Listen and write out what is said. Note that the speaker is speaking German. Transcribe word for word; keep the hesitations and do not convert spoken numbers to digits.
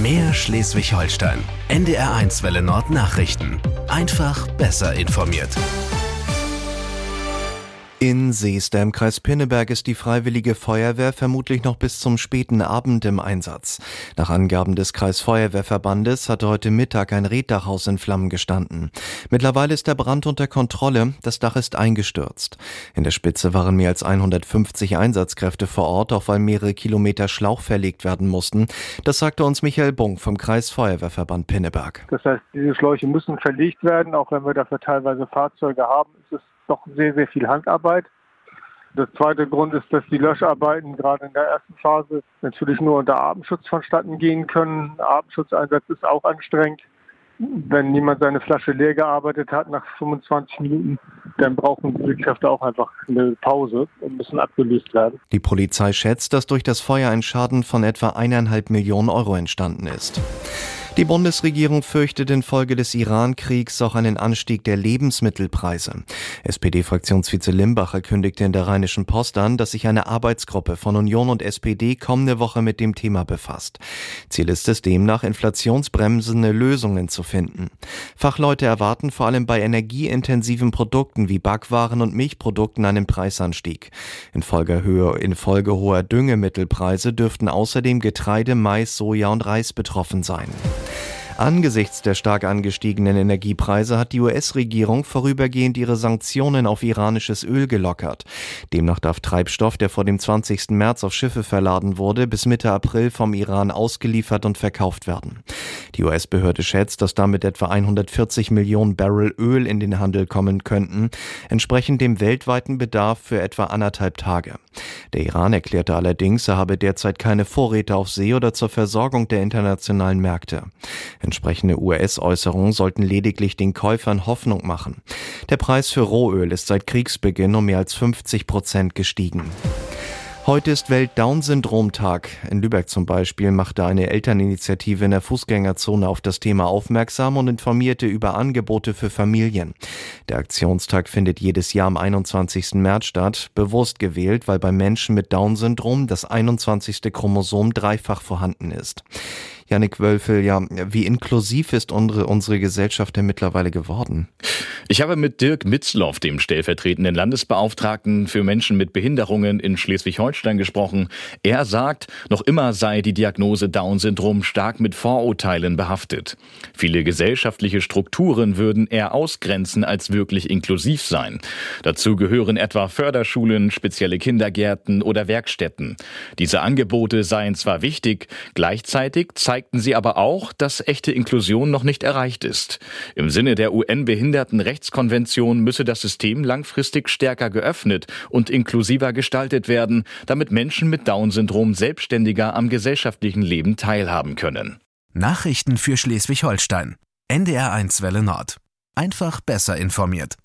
Mehr Schleswig-Holstein. N D R eins Welle Nord Nachrichten. Einfach besser informiert. In Seester im Kreis Pinneberg ist die Freiwillige Feuerwehr vermutlich noch bis zum späten Abend im Einsatz. Nach Angaben des Kreisfeuerwehrverbandes hatte heute Mittag ein Reetdachhaus in Flammen gestanden. Mittlerweile ist der Brand unter Kontrolle, das Dach ist eingestürzt. In der Spitze waren mehr als hundertfünfzig Einsatzkräfte vor Ort, auch weil mehrere Kilometer Schlauch verlegt werden mussten. Das sagte uns Michael Bunk vom Kreisfeuerwehrverband Pinneberg. Das heißt, diese Schläuche müssen verlegt werden, auch wenn wir dafür teilweise Fahrzeuge haben, ist es doch sehr, sehr viel Handarbeit. Der zweite Grund ist, dass die Löscharbeiten gerade in der ersten Phase natürlich nur unter Atemschutz vonstatten gehen können. Atemschutzeinsatz ist auch anstrengend. Wenn jemand seine Flasche leer gearbeitet hat nach fünfundzwanzig Minuten, dann brauchen die Kräfte auch einfach eine Pause und müssen abgelöst werden. Die Polizei schätzt, dass durch das Feuer ein Schaden von etwa eineinhalb Millionen Euro entstanden ist. Die Bundesregierung fürchtet infolge des Iran-Kriegs auch einen Anstieg der Lebensmittelpreise. S P D-Fraktionsvize Limbacher kündigte in der Rheinischen Post an, dass sich eine Arbeitsgruppe von Union und S P D kommende Woche mit dem Thema befasst. Ziel ist es demnach, inflationsbremsende Lösungen zu finden. Fachleute erwarten vor allem bei energieintensiven Produkten wie Backwaren und Milchprodukten einen Preisanstieg. Infolge, Höhe, infolge hoher Düngemittelpreise dürften außerdem Getreide, Mais, Soja und Reis betroffen sein. Angesichts der stark angestiegenen Energiepreise hat die U S-Regierung vorübergehend ihre Sanktionen auf iranisches Öl gelockert. Demnach darf Treibstoff, der vor dem zwanzigsten März auf Schiffe verladen wurde, bis Mitte April vom Iran ausgeliefert und verkauft werden. Die U S-Behörde schätzt, dass damit etwa hundertvierzig Millionen Barrel Öl in den Handel kommen könnten, entsprechend dem weltweiten Bedarf für etwa anderthalb Tage. Der Iran erklärte allerdings, er habe derzeit keine Vorräte auf See oder zur Versorgung der internationalen Märkte. Entsprechende U S-Äußerungen sollten lediglich den Käufern Hoffnung machen. Der Preis für Rohöl ist seit Kriegsbeginn um mehr als fünfzig Prozent gestiegen. Heute ist Welt-Down-Syndrom-Tag. In Lübeck zum Beispiel machte eine Elterninitiative in der Fußgängerzone auf das Thema aufmerksam und informierte über Angebote für Familien. Der Aktionstag findet jedes Jahr am einundzwanzigsten März statt, bewusst gewählt, weil bei Menschen mit Down-Syndrom das einundzwanzigste Chromosom dreifach vorhanden ist. Jannik Wölfel, ja, wie inklusiv ist unsere, unsere Gesellschaft denn mittlerweile geworden? Ich habe mit Dirk Mitzloff, dem stellvertretenden Landesbeauftragten für Menschen mit Behinderungen in Schleswig-Holstein, gesprochen. Er sagt, noch immer sei die Diagnose Down-Syndrom stark mit Vorurteilen behaftet. Viele gesellschaftliche Strukturen würden eher ausgrenzen als wirklich inklusiv sein. Dazu gehören etwa Förderschulen, spezielle Kindergärten oder Werkstätten. Diese Angebote seien zwar wichtig, gleichzeitig zeigten sie aber auch, dass echte Inklusion noch nicht erreicht ist. Im Sinne der U N-Behindertenrechtskonvention müsse das System langfristig stärker geöffnet und inklusiver gestaltet werden, damit Menschen mit Down-Syndrom selbstständiger am gesellschaftlichen Leben teilhaben können. Nachrichten für Schleswig-Holstein. N D R eins Welle Nord. Einfach besser informiert.